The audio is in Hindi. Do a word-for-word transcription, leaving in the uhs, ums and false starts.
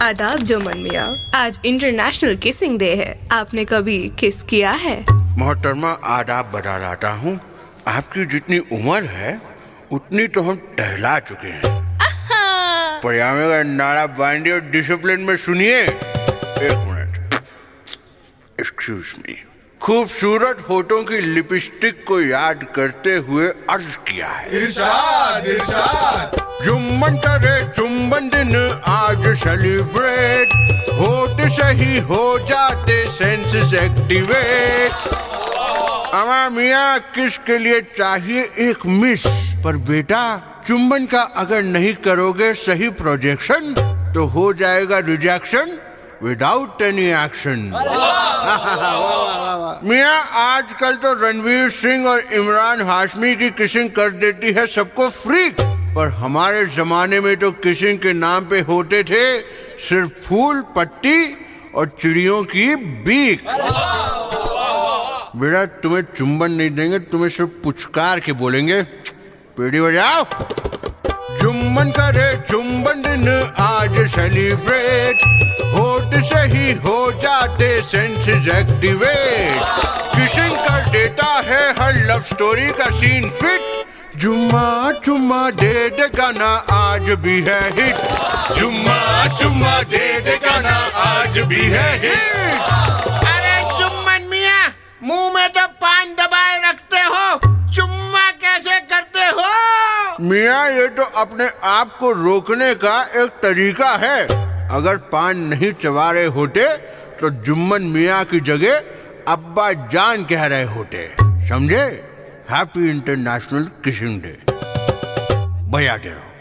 आदाब जुम्मन मियाँ, आज इंटरनेशनल किसिंग डे है। आपने कभी किस किया है? मोहतरमा आदाब बता लाता हूँ, आपकी जितनी उम्र है उतनी तो हम टहला चुके हैं। परियामे का नारा बांधिए और डिसिप्लिन में सुनिए। एक मिनट, एक्सक्यूज मी। खूबसूरत होठों की लिपस्टिक को याद करते हुए अर्ज किया है, इरशाद इरशाद। जुम्मन करे चुम्बन दिन आज सेलिब्रेट, होठ सही हो जाते सेंसेस एक्टिवेट। अमा मियाँ किस के लिए चाहिए एक मिस, पर बेटा चुम्बन का अगर नहीं करोगे सही प्रोजेक्शन तो हो जाएगा रिजेक्शन विदाउट एनी एक्शन। मियाँ आजकल तो रणवीर सिंह और इमरान हाशमी की किसिंग कर देती है सबको फ्रीक, पर हमारे जमाने में तो किसिंग के नाम पे होते थे सिर्फ फूल पत्ती और चिड़ियों की बीक। बेटा तुम्हें चुम्बन नहीं देंगे, तुम्हें सिर्फ पुचकार के बोलेंगे। पेड़ी बजाओ। जुम्मन करे चुम्बन दिन आज सेलिब्रेट, होठ सही हो जाते सेंसेस एक्टिवेट। किसिंग कर देता है हर लव स्टोरी का सीन फिट, जुम्मा चुम्मा दे दे गाना आज भी है हिट, जुम्मा चुम्मा दे दे गाना आज भी है हिट। अरे जुम्मन मियाँ, मुंह में तो पान दबाए रखते हो, चुम्मा कैसे करते हो? मियाँ ये तो अपने आप को रोकने का एक तरीका है। अगर पान नहीं चबा रहे होते तो जुम्मन मियाँ की जगह अब्बा जान कह रहे होते, समझे? Happy international kissing day. बजाते रहो।